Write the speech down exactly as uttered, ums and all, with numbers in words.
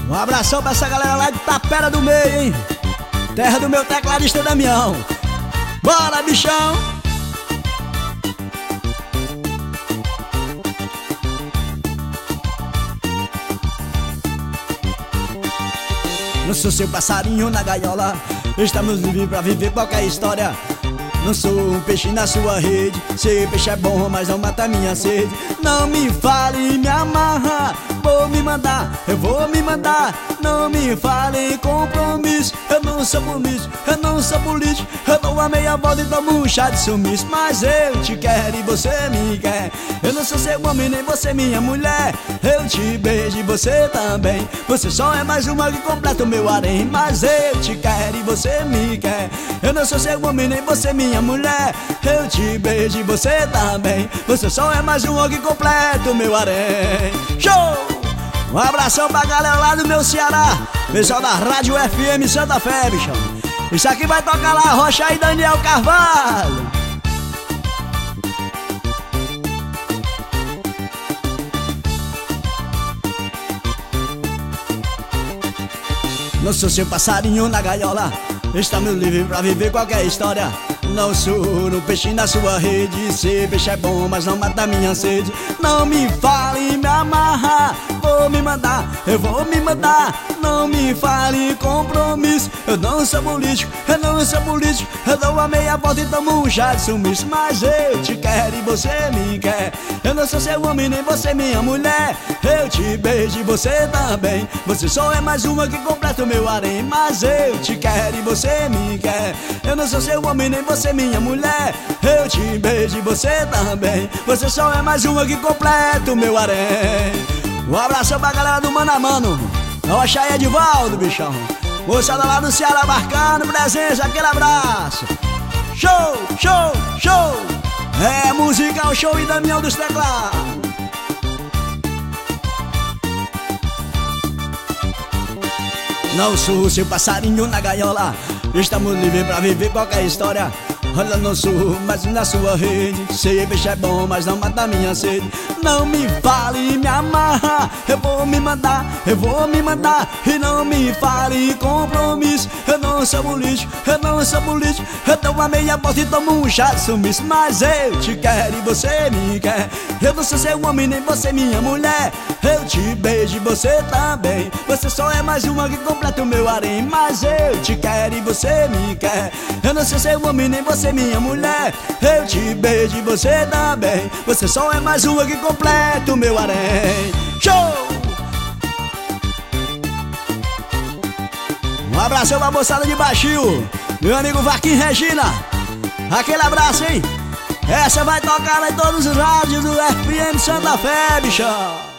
Um abração pra essa galera lá de Tapera do Meio, hein? Terra do meu tecladista Damião. Bora, bichão! Não sou seu passarinho na gaiola, estamos livres pra viver qualquer história. Não sou um peixe na sua rede, ser peixe é bom, mas não mata minha sede. Não me fale, me amarra, vou me mandar, eu vou me mandar. Não me fale em compromisso, eu não sou político, eu não sou político. Eu dou uma meia volta e tomo um chá de sumiço. Mas eu te quero e você me quer. Eu não sou seu homem nem você minha mulher. Eu te beijo e você também. Você só é mais uma que completa o meu harém. Mas eu te quero e você me quer. Eu não sou seu homem nem você minha mulher. Eu te beijo e você também. Você só é mais uma que completa o meu harém. Show! Um abração pra galera lá do meu Ceará, pessoal da Rádio F M Santa Fé, bichão. Isso aqui vai tocar lá, Rocha e Daniel Carvalho. Não sou seu passarinho na gaiola, estamos livres pra viver qualquer história. Não sou um peixe na sua rede, ser peixe é bom, mas não mata minha sede. Não me fale, me amarra, vou me mandar, eu vou me mandar. Não me fale em compromisso, eu não sou político, eu não sou político. Eu dou uma meia volta e tomo um chá de sumiço. Mas eu te quero e você me quer. Eu não sou seu homem nem você minha mulher. Eu te beijo e você também. Você só é mais uma que completa o meu harém. Mas eu te quero e você me quer. Eu não sou seu homem nem você minha mulher. Eu te beijo e você também. Você só é mais uma que completa o meu harém. Um abração pra galera do Mano a Mano, Rocha e Edivaldo, bichão. Moçada lá do Ceará marcando presença, aquele abraço. Show, show, show. É musical show e Damião dos teclados. Não sou seu passarinho na gaiola, estamos livres pra viver qualquer história. Olha, não sou mais na sua rede, ser peixe é bom, mas não mata minha sede. Não me fale, me amarra, eu vou me mandar, eu vou me mandar. E não me fale em compromisso, eu não sou político, eu não sou político. Eu dou uma meia volta e tomo um chá de sumiço. Mas eu te quero e você me quer. Eu não sou seu homem nem você minha mulher. Eu te beijo e você também. Você só é mais uma que completa o meu harém. Mas eu te quero e você me quer. Eu não sou seu homem nem você minha mulher. Eu te beijo e você também. Você só é mais uma que completa o meu harém. Show! Um abração pra moçada de Baixio, meu amigo Vaquim Regina. Aquele abraço, hein? Essa vai tocar em todos os rádios do F M Santa Fé, bichão.